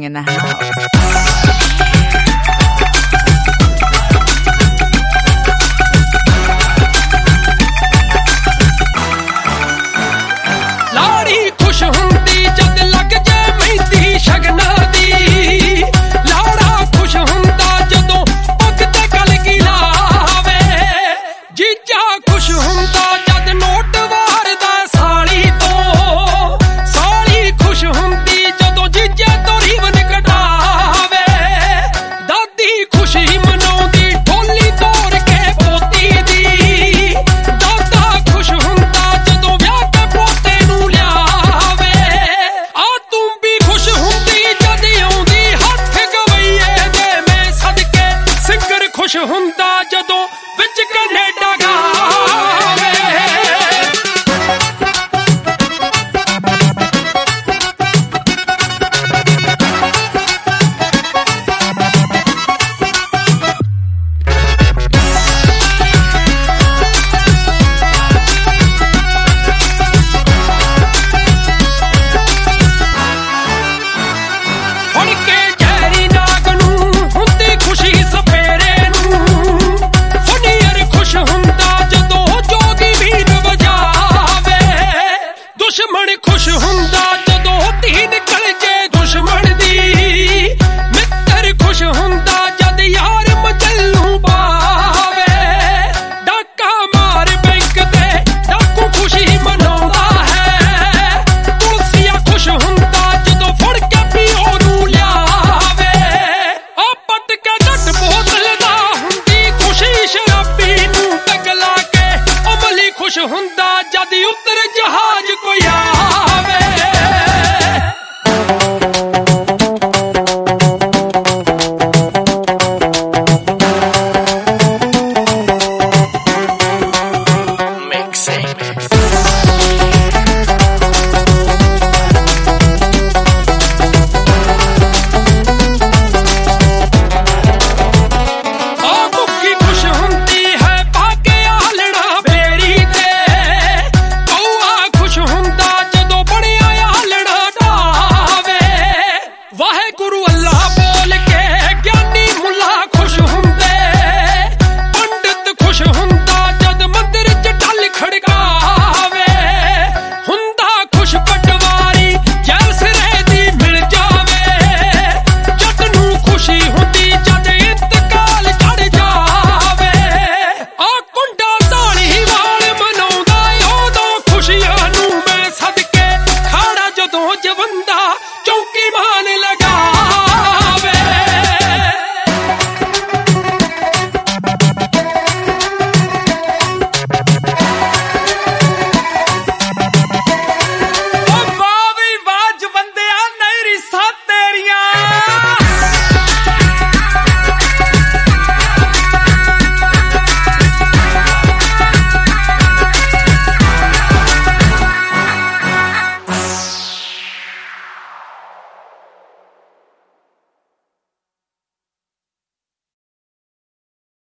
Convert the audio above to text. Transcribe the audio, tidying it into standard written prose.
in the house. ਹੁੰਦਾ ਜਦੋਂ ਵਿੱਚ ਕੈਨੇਡਾ ਗਾਵੇ ਫੜ ਕੇ ਜੈਰੀ ਨਾਗ ਨੂੰ ਹੁੰਦੀ ਖੁਸ਼ੀ ਸਫੇਰੇ ਦੁਸ਼ਮਣ ਖੁਸ਼ ਹੁੰਦਾ ਜਦੋਂ ਧੀ ਨਿਕਲ ਜੇ ਦੁਸ਼ਮਣ ਦੀ ਮਿੱਤਰ ਖੁਸ਼ ਹੁੰਦਾ ਜਦ ਯਾਰ ਮਜੱਲੂ ਪਾਵੇ ਡਾਕਾ ਮਾਰ ਬੈਂਕ ਤੇ ਡਾਕੂ ਖੁਸ਼ੀ ਮਨਾਉਂਦਾ ਹੈ ਪੁਲਸੀਆ ਖੁਸ਼ ਹੁੰਦਾ ਜਦੋਂ ਫੜ ਕੇ ਪਿਓ ਨੂੰ ਲਿਆਵੇ ਆ ਪੱਟ ਕੇ ਨੱਟ ਬੋਤਲ ਦਾ ਹੁੰਦੀ ਖੁਸ਼ੀ ਸ਼ਰਾਬੀ ਨੂੰ ਪਗਲਾ ਕੇ ਅਮਲੀ ਖੁਸ਼ ਹੁੰਦਾ ਜਦ ਉੱਤਰ ਜਹਾਜ਼ ਕੋਈ ਆਵੇ ਚੌਂਕੀ ਮਾਰ